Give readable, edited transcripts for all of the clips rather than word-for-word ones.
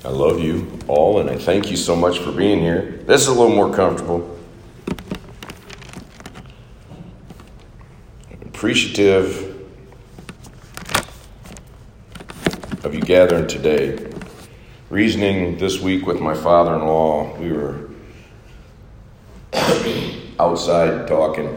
I love you all, and I thank you so much for being here. This is a little more comfortable. I'm appreciative of you gathering today. Reasoning this week with my father-in-law, we were outside talking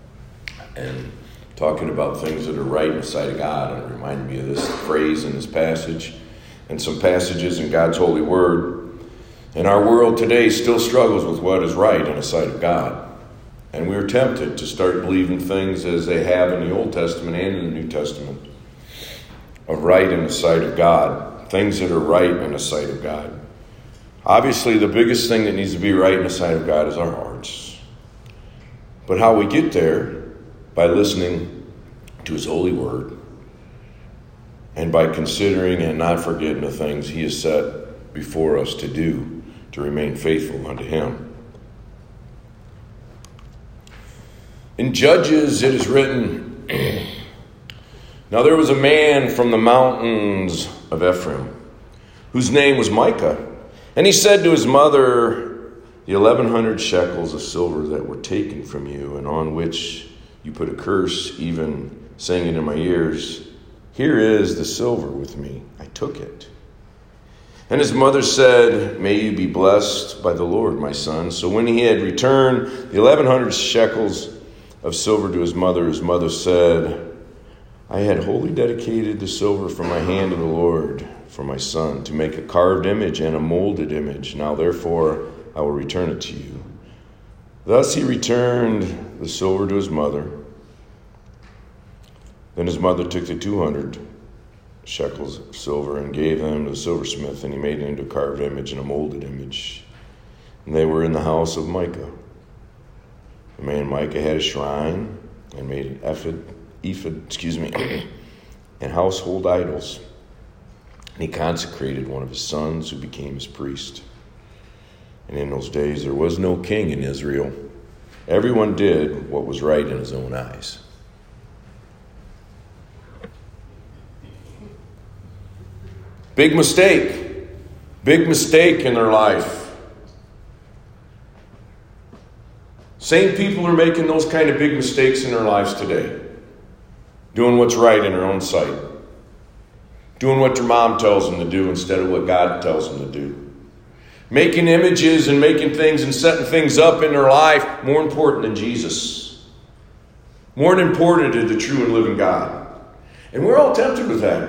about things that are right in the sight of God, and it reminded me of this phrase in this passage and some passages in God's holy word. And our world today still struggles with what is right in the sight of God. And we're tempted to start believing things as they have in the Old Testament and in the New Testament of right in the sight of God, things that are right in the sight of God. Obviously, the biggest thing that needs to be right in the sight of God is our hearts. But how we get there, by listening to His holy word, and by considering and not forgetting the things He has set before us to do, to remain faithful unto Him. In Judges it is written, Now there was a man from the mountains of Ephraim, whose name was Micah. And he said to his mother, The 1,100 shekels of silver that were taken from you, and on which you put a curse, even saying it in my ears, here is the silver with me. I took it. And his mother said, May you be blessed by the Lord, my son. So when he had returned the 1,100 shekels of silver to his mother said, I had wholly dedicated the silver from my hand to the Lord for my son, to make a carved image and a molded image. Now therefore I will return it to you. Thus he returned the silver to his mother. Then his mother took the 200 shekels of silver and gave them to the silversmith, and he made it into a carved image and a molded image. And they were in the house of Micah. The man Micah had a shrine and made an ephod, and household idols. And he consecrated one of his sons, who became his priest. And in those days there was no king in Israel. Everyone did what was right in his own eyes. Big mistake. Big mistake in their life. Same people are making those kind of big mistakes in their lives today. Doing what's right in their own sight. Doing what their mom tells them to do instead of what God tells them to do. Making images and making things and setting things up in their life more important than Jesus. More important than the true and living God. And we're all tempted with that.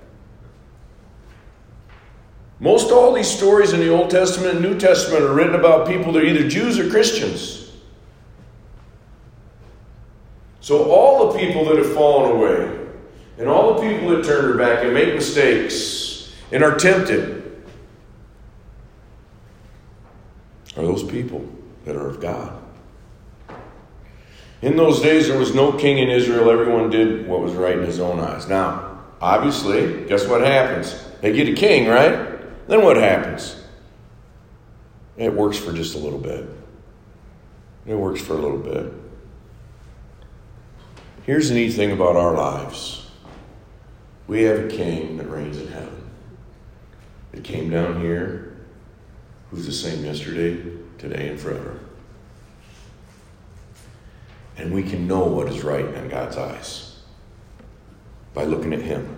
Most all these stories in the Old Testament and New Testament are written about people that are either Jews or Christians. So all the people that have fallen away, and all the people that turn their back and make mistakes and are tempted, are those people that are of God. In those days, there was no king in Israel. Everyone did what was right in his own eyes. Now, obviously, guess what happens? They get a king, right? Then what happens? It works for just a little bit. It works for a little bit. Here's the neat thing about our lives. We have a king that reigns in heaven. It came down here, who's the same yesterday, today, and forever. And we can know what is right in God's eyes by looking at Him.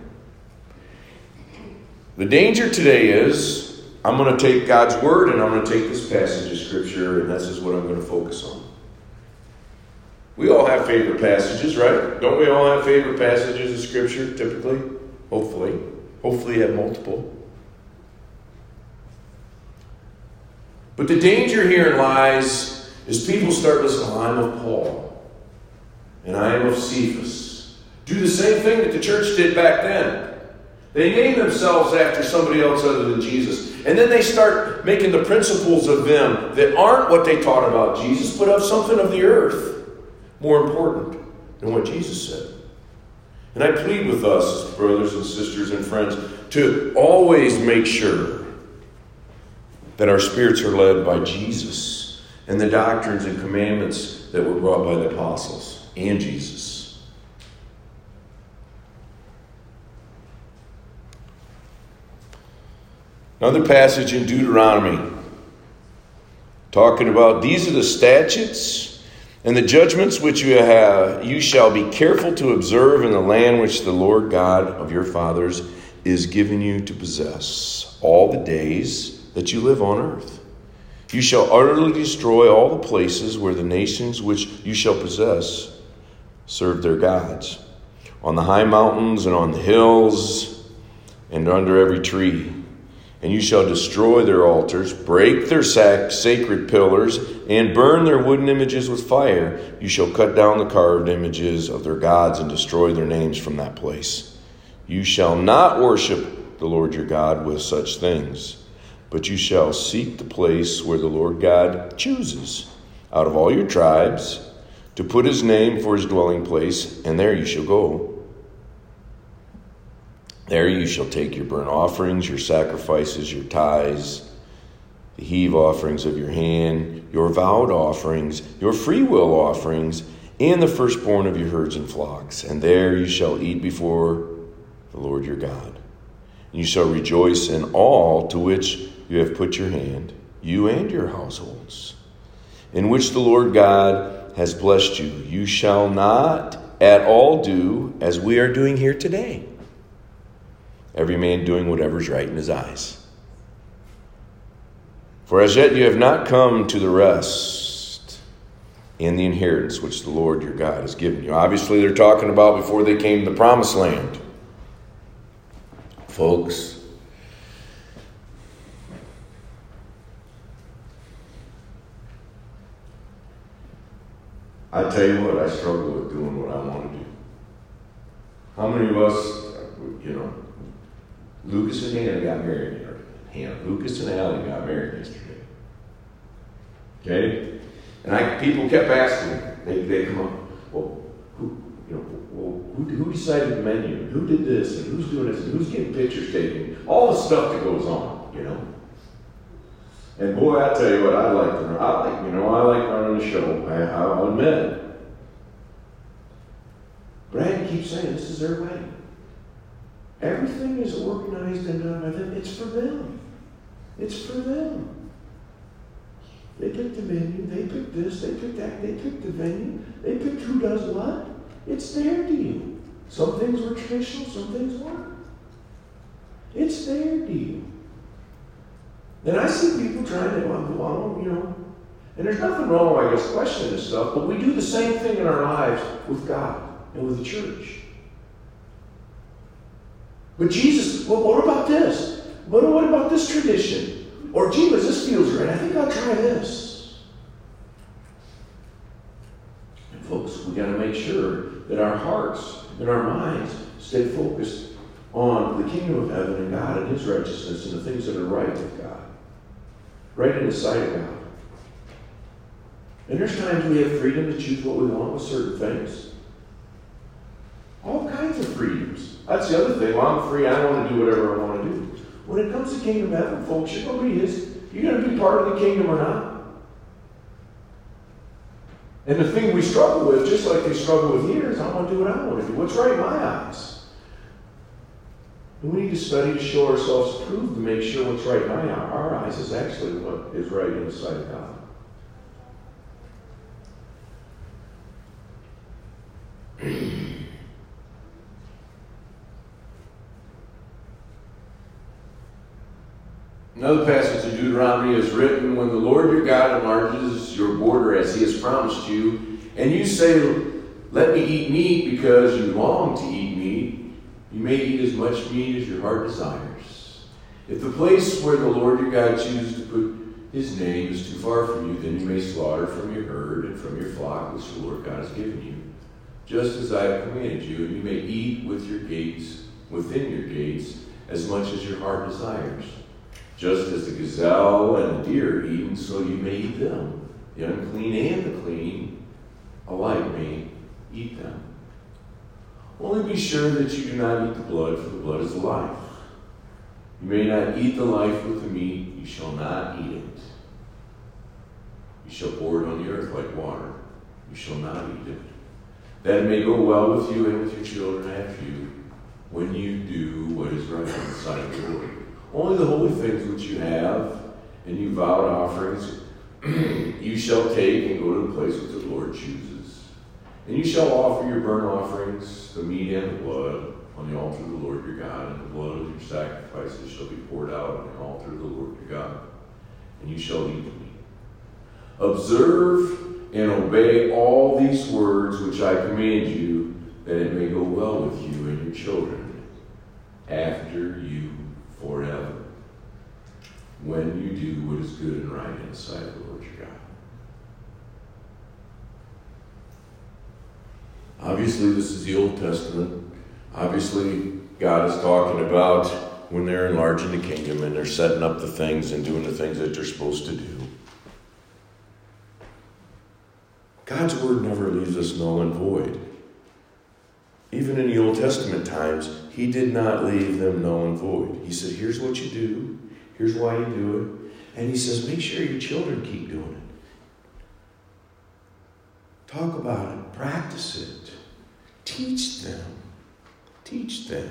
The danger today is, I'm going to take God's word and I'm going to take this passage of Scripture, and this is what I'm going to focus on. We all have favorite passages, right? Don't we all have favorite passages of Scripture, typically? Hopefully. Hopefully you have multiple. But the danger here lies is people start listening, I'm of Paul, and I am of Cephas. Do the same thing that the church did back then. They name themselves after somebody else other than Jesus. And then they start making the principles of them that aren't what they taught about Jesus, but of something of the earth more important than what Jesus said. And I plead with us, as brothers and sisters and friends, to always make sure that our spirits are led by Jesus and the doctrines and commandments that were brought by the apostles and Jesus. Another passage in Deuteronomy talking about these are the statutes and the judgments which you shall be careful to observe in the land which the Lord God of your fathers is giving you to possess all the days that you live on earth. You shall utterly destroy all the places where the nations which you shall possess serve their gods, on the high mountains and on the hills and under every tree. And you shall destroy their altars, break their sacred pillars, and burn their wooden images with fire. You shall cut down the carved images of their gods and destroy their names from that place. You shall not worship the Lord your God with such things, but you shall seek the place where the Lord God chooses out of all your tribes to put his name for his dwelling place, and there you shall go. There you shall take your burnt offerings, your sacrifices, your tithes, the heave offerings of your hand, your vowed offerings, your freewill offerings, and the firstborn of your herds and flocks. And there you shall eat before the Lord your God. And you shall rejoice in all to which you have put your hand, you and your households, in which the Lord God has blessed you. You shall not at all do as we are doing here today, every man doing whatever is right in his eyes. For as yet you have not come to the rest and the inheritance which the Lord your God has given you. Obviously, they're talking about before they came to the promised land. Folks, I tell you what, I struggle with doing what I want to do. How many of us, Lucas and Hannah got married. Lucas and Allie got married yesterday. Okay? And people kept asking me. They come up, who decided the menu? Who did this? And who's doing this? And who's getting pictures taken? All the stuff that goes on, And boy, I tell you what, I like running the show. I'll admit it. But I had to keep saying, this is their wedding. Everything is organized and done by them. It's for them. It's for them. They picked the menu. They picked this. They picked that. They picked the venue. They picked who does what. It's their deal. Some things were traditional. Some things weren't. It's their deal. And I see people trying to, and there's nothing wrong, I guess, questioning this stuff, but we do the same thing in our lives with God and with the church. But Jesus, well, what about this? What about this tradition? Or, gee, this feels right. I think I'll try this. And folks, we got to make sure that our hearts and our minds stay focused on the kingdom of heaven and God and his righteousness and the things that are right with God. Right in the sight of God. And there's times we have freedom to choose what we want with certain things. All kinds of freedoms. That's the other thing. Well, I'm free. I want to do whatever I want to do. When it comes to kingdom of heaven, folks, you're going to be his. You're going to be part of the kingdom or not. And the thing we struggle with, just like they struggle with here, is I want to do what I want to do. What's right in my eyes? And we need to study to show ourselves approved to make sure what's right in our eyes is actually what is right in the sight of God. Another passage in Deuteronomy is written, when the Lord your God enlarges your border as he has promised you, and you say, let me eat meat because you long to eat meat, you may eat as much meat as your heart desires. If the place where the Lord your God chooses to put his name is too far from you, then you may slaughter from your herd and from your flock which the Lord God has given you, just as I have commanded you, and you may eat within your gates, as much as your heart desires. Just as the gazelle and the deer are eaten, so you may eat them. The unclean and the clean alike may eat them. Only be sure that you do not eat the blood, for the blood is the life. You may not eat the life with the meat, you shall not eat it. You shall pour it on the earth like water. You shall not eat it. That it may go well with you and with your children after you, when you do what is right in the sight of the Lord. Only the holy things which you have, and you vowed offerings, you shall take and go to the place which the Lord chooses. And you shall offer your burnt offerings, the meat and the blood, on the altar of the Lord your God, and the blood of your sacrifices shall be poured out on the altar of the Lord your God, and you shall eat the meat. Observe and obey all these words which I command you, that it may go well with you and your children after you forever, when you do what is good and right in the sight of the Lord your God. Obviously, this is the Old Testament. Obviously, God is talking about when they're enlarging the kingdom and they're setting up the things and doing the things that they're supposed to do. God's word never leaves us null and void. Even in the Old Testament times, he did not leave them null and void. He said, here's what you do. Here's why you do it. And he says, make sure your children keep doing it. Talk about it. Practice it. Teach them. Teach them.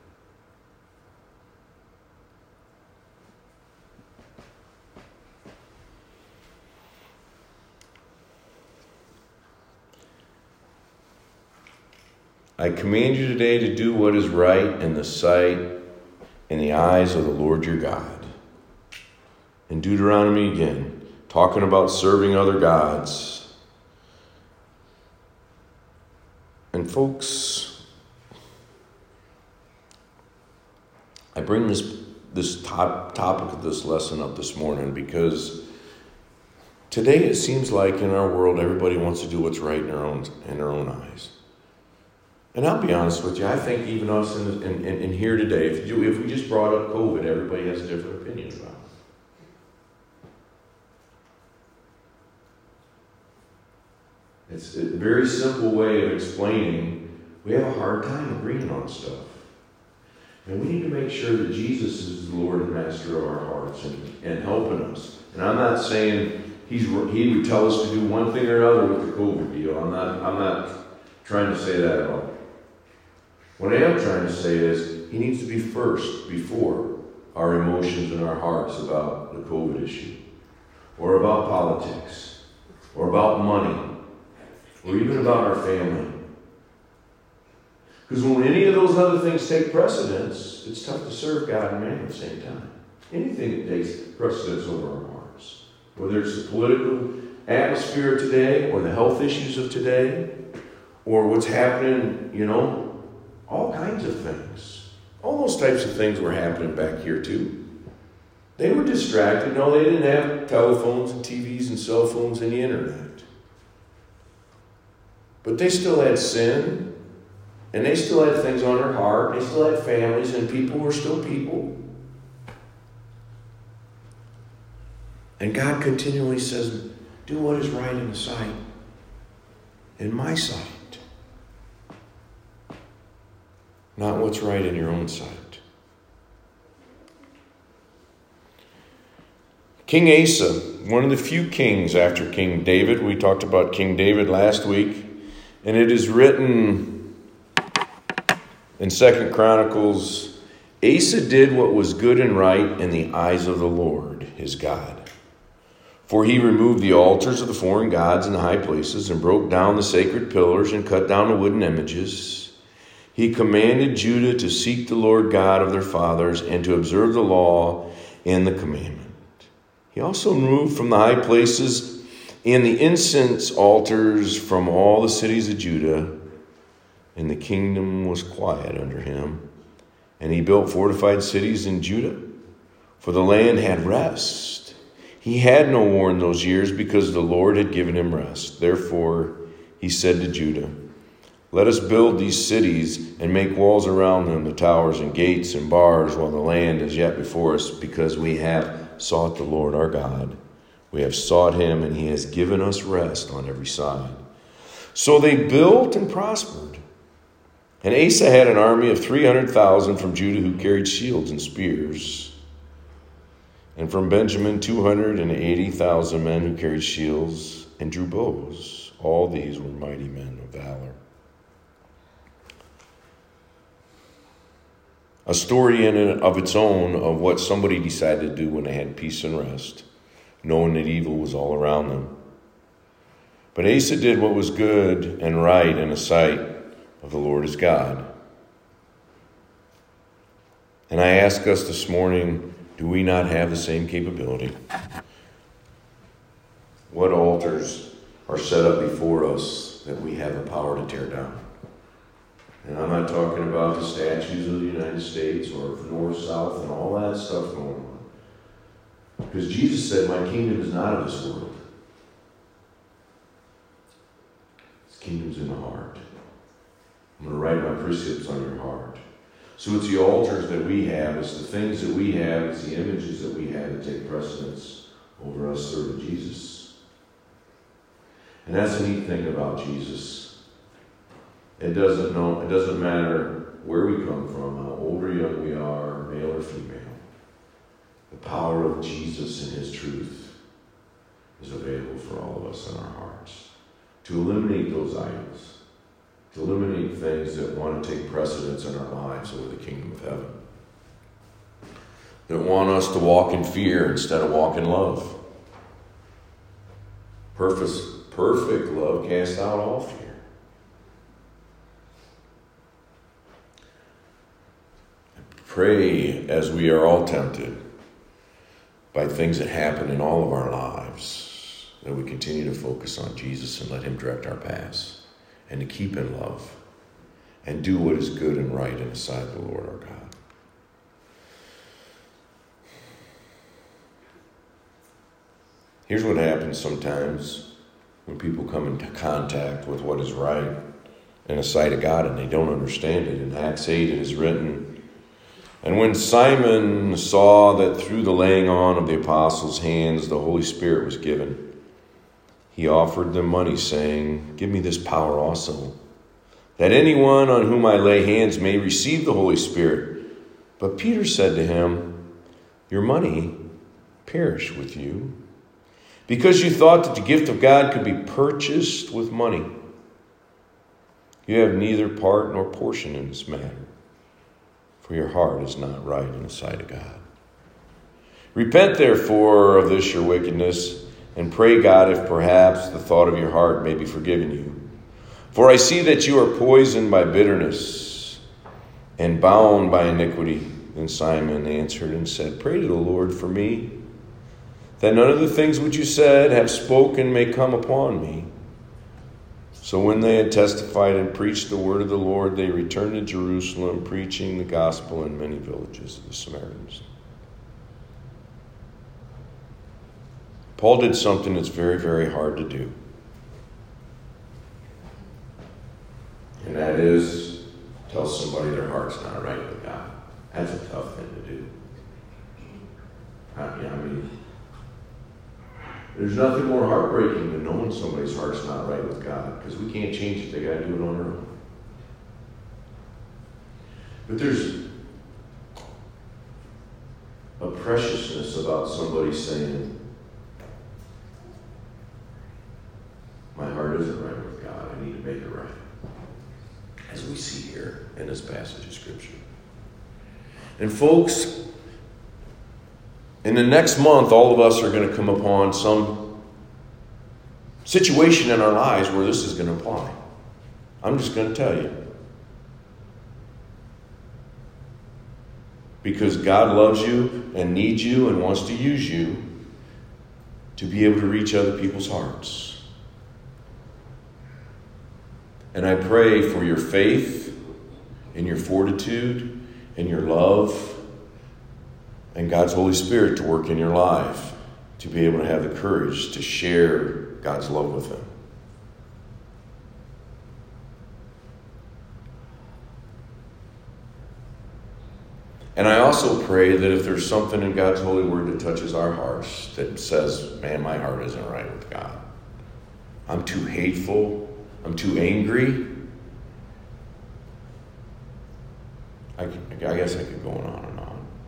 I command you today to do what is right in the sight, in the eyes of the Lord your God. In Deuteronomy again, talking about serving other gods. And folks, I bring this topic of this lesson up this morning because today it seems like in our world everybody wants to do what's right in their own eyes. And I'll be honest with you, I think even us in here today, if we just brought up COVID, everybody has a different opinion about it. It's a very simple way of explaining we have a hard time agreeing on stuff. And we need to make sure that Jesus is the Lord and Master of our hearts and helping us. And I'm not saying he would tell us to do one thing or another with the COVID deal. I'm not trying to say that at all. What I am trying to say is he needs to be first before our emotions and our hearts about the COVID issue, or about politics, or about money, or even about our family. Because when any of those other things take precedence, it's tough to serve God and man at the same time. Anything that takes precedence over our hearts, whether it's the political atmosphere today, or the health issues of today, or what's happening, all kinds of things. All those types of things were happening back here too. They were distracted. No, they didn't have telephones and TVs and cell phones and the internet. But they still had sin. And they still had things on their heart. They still had families, and people were still people. And God continually says, do what is right in the sight, in my sight. Not what's right in your own sight. King Asa, one of the few kings after King David. We talked about King David last week. And it is written in 2 Chronicles, Asa did what was good and right in the eyes of the Lord, his God. For he removed the altars of the foreign gods in the high places and broke down the sacred pillars and cut down the wooden images. He commanded Judah to seek the Lord God of their fathers and to observe the law and the commandment. He also removed from the high places and the incense altars from all the cities of Judah, and the kingdom was quiet under him. And he built fortified cities in Judah, for the land had rest. He had no war in those years because the Lord had given him rest. Therefore, he said to Judah, let us build these cities and make walls around them, the towers and gates and bars, while the land is yet before us, because we have sought the Lord our God. We have sought him, and he has given us rest on every side. So they built and prospered. And Asa had an army of 300,000 from Judah who carried shields and spears. And from Benjamin 280,000 men who carried shields and drew bows. All these were mighty men of valor. a story in and of its own of what somebody decided to do when they had peace and rest, knowing that evil was all around them. But Asa did what was good and right in the sight of the Lord his God. And I ask us this morning, do we not have the same capability? What altars are set up before us that we have the power to tear down? And I'm not talking about the statues of the United States or north, south, and all that stuff going on. Because Jesus said, my kingdom is not of this world. His kingdom's in the heart. I'm going to write my precepts on your heart. So it's the altars that we have, it's the things that we have, it's the images that we have that take precedence over us serving Jesus. And that's the neat thing about Jesus. It doesn't matter where we come from, how old or young we are, male or female. The power of Jesus and his truth is available for all of us in our hearts. To eliminate those idols. To eliminate things that want to take precedence in our lives over the kingdom of heaven. That want us to walk in fear instead of walk in love. Perfect love casts out all fear. I pray as we are all tempted by things that happen in all of our lives, that we continue to focus on Jesus and let him direct our paths, and to keep in love, and do what is good and right in the sight of the Lord our God. Here's what happens sometimes when people come into contact with what is right in the sight of God and they don't understand it. In Acts 8 it is written, and when Simon saw that through the laying on of the apostles' hands the Holy Spirit was given, he offered them money, saying, give me this power also, that anyone on whom I lay hands may receive the Holy Spirit. But Peter said to him, your money perish with you, because you thought that the gift of God could be purchased with money. You have neither part nor portion in this matter, for your heart is not right in the sight of God. Repent therefore of this your wickedness, and pray God if perhaps the thought of your heart may be forgiven you. For I see that you are poisoned by bitterness and bound by iniquity. Then Simon answered and said, pray to the Lord for me, that none of the things which you said have spoken may come upon me. So when they had testified and preached the word of the Lord, they returned to Jerusalem, preaching the gospel in many villages of the Samaritans. Paul did something that's very, very hard to do. And that is tell somebody their heart's not right with God. That's a tough thing to do. I mean, there's nothing more heartbreaking than knowing somebody's heart's not right with God, because we can't change it. They got to do it on their own. But there's a preciousness about somebody saying, my heart isn't right with God. I need to make it right. As we see here in this passage of Scripture. And folks, in the next month, all of us are going to come upon some situation in our lives where this is going to apply. I'm just going to tell you. Because God loves you and needs you and wants to use you to be able to reach other people's hearts. And I pray for your faith and your fortitude and your love and God's Holy Spirit to work in your life, to be able to have the courage to share God's love with them. And I also pray that if there's something in God's holy word that touches our hearts, that says, man, my heart isn't right with God. I'm too hateful. I'm too angry. I guess I could go on and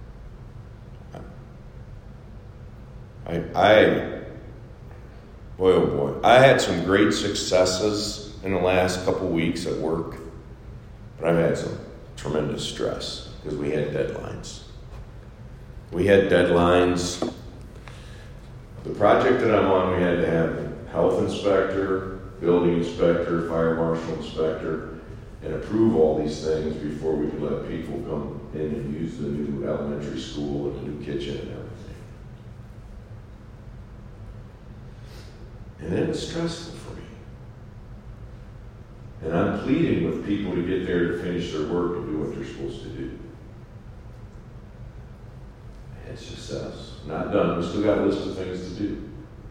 on. Boy, oh boy. I had some great successes in the last couple weeks at work, but I've had some tremendous stress because we had deadlines. The project that I'm on, we had to have health inspector, building inspector, fire marshal inspector, and approve all these things before we could let people come in and use the new elementary school and the new kitchen and everything. And it was stressful for me. And I'm pleading with people to get there to finish their work and do what they're supposed to do. It's success. Not done. We still got a list of things to do.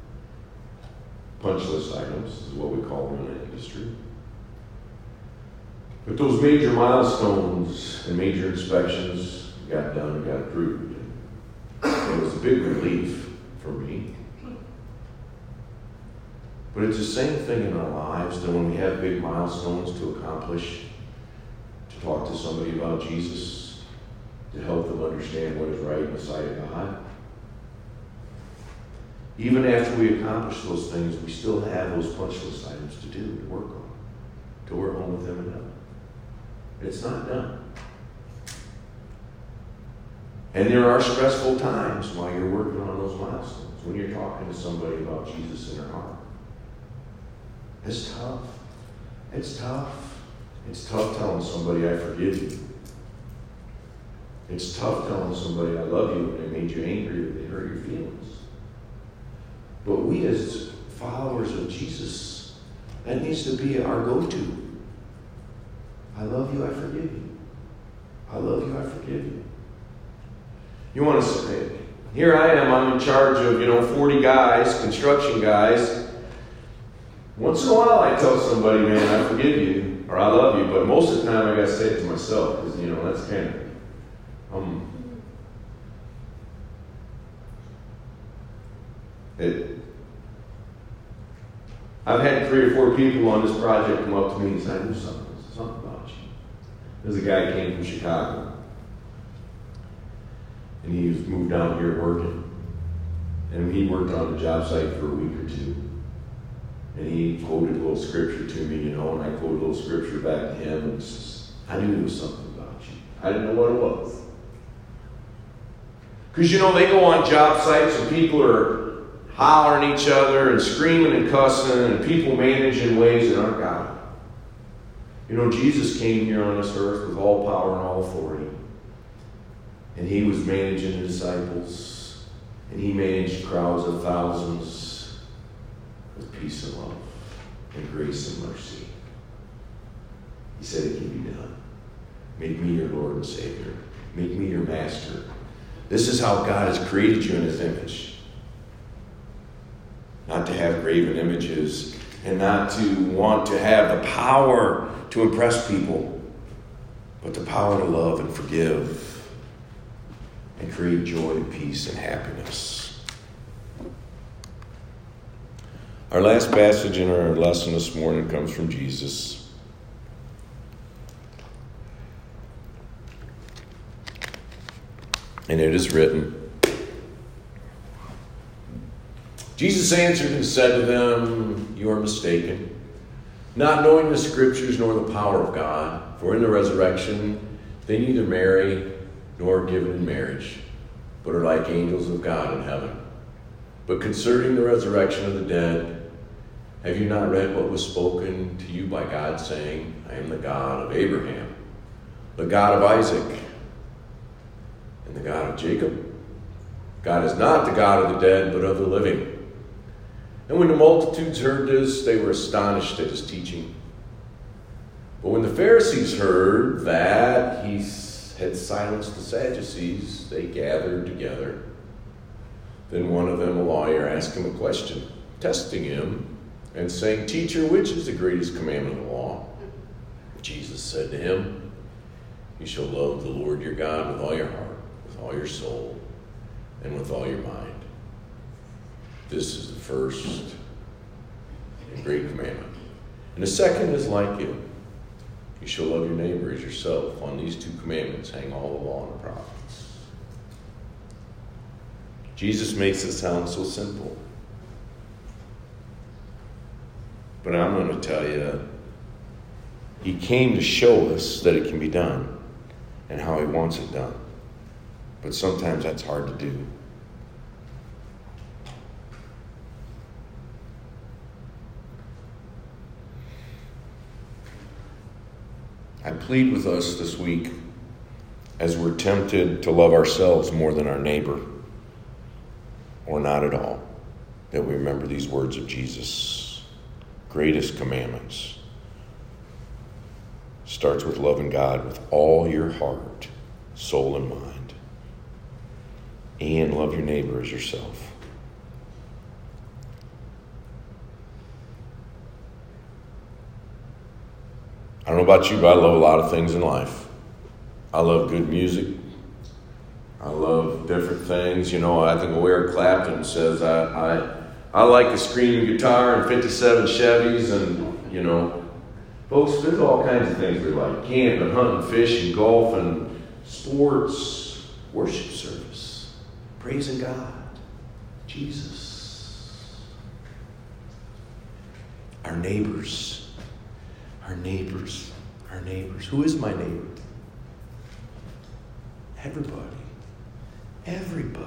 Punch list items is what we call them in the industry. But those major milestones and major inspections got done and got approved. It was a big relief for me. But it's the same thing in our lives that when we have big milestones to accomplish, to talk to somebody about Jesus, to help them understand what is right in the sight of God. Even after we accomplish those things, we still have those punch list items to do, to work on, till we're home with Him in heaven. It's not done. And there are stressful times while you're working on those milestones, when you're talking to somebody about Jesus in their heart. It's tough. It's tough. It's tough telling somebody, I forgive you. It's tough telling somebody, I love you, when they made you angry or they hurt your feelings. But we as followers of Jesus, that needs to be our go-to. I love you, I forgive you. I love you, I forgive you. You want to say, here I am, I'm in charge of, 40 guys, construction guys. Once in a while I tell somebody, man, I forgive you, or I love you, but most of the time I got to say it to myself, because, that's kind of, I've had 3 or 4 people on this project come up to me and say, I knew something about you. There's a guy who came from Chicago. And he was moved down here working. And he worked on the job site for a week or 2. And he quoted a little scripture to me, and I quoted a little scripture back to him. And I knew there was something about you. I didn't know what it was. Because, they go on job sites and people are hollering at each other and screaming and cussing and people manage in ways that aren't God. Jesus came here on this earth with all power and all authority. And He was managing the disciples. And He managed crowds of thousands with peace and love and grace and mercy. He said it can be done. Make me your Lord and Savior. Make me your master. This is how God has created you in His image. Not to have graven images and not to want to have the power to impress people, but the power to love and forgive and create joy and peace and happiness. Our last passage in our lesson this morning comes from Jesus. And it is written, Jesus answered and said to them, you are mistaken, not knowing the Scriptures nor the power of God. For in the resurrection they neither marry nor are given in marriage, but are like angels of God in heaven. But concerning the resurrection of the dead, have you not read what was spoken to you by God, saying, I am the God of Abraham, the God of Isaac, and the God of Jacob? God is not the God of the dead, but of the living. And when the multitudes heard this, they were astonished at His teaching. But when the Pharisees heard that He had silenced the Sadducees, they gathered together. Then one of them, a lawyer, asked Him a question, testing Him, and saying, Teacher, which is the greatest commandment of the law? Jesus said to him, You shall love the Lord your God with all your heart, with all your soul, and with all your mind. This is the first and great commandment. And the second is like it. You shall love your neighbor as yourself. On these 2 commandments hang all the law and the prophets. Jesus makes it sound so simple. But I'm going to tell you, He came to show us that it can be done. and how He wants it done. But sometimes that's hard to do. I plead with us this week, as we're tempted to love ourselves more than our neighbor, or not at all, that we remember these words of Jesus. Greatest commandments starts with loving God with all your heart, soul, and mind, and love your neighbor as yourself. I don't know about you, but I love a lot of things in life. I love good music. I love different things. You know, I think Eric Clapton says, I like a screaming guitar and 57 Chevys, and, you know, folks, there's all kinds of things we like. Camping, hunting, fishing, golfing, sports, worship service, praising God, Jesus. Our neighbors. Our neighbors. Our neighbors. Who is my neighbor? Everybody. Everybody.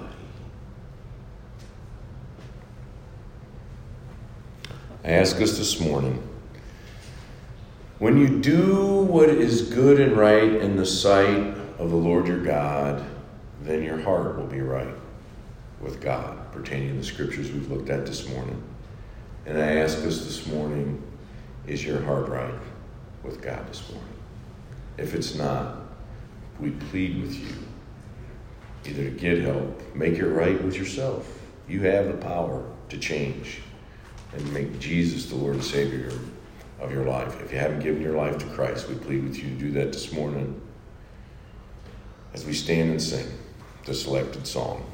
I ask us this morning, when you do what is good and right in the sight of the Lord your God, then your heart will be right with God, pertaining to the scriptures we've looked at this morning. And I ask us this morning, is your heart right with God this morning? If it's not, we plead with you either to get help, make it right with yourself. You have the power to change and make Jesus the Lord and Savior of your life. If you haven't given your life to Christ, we plead with you to do that this morning as we stand and sing the selected song.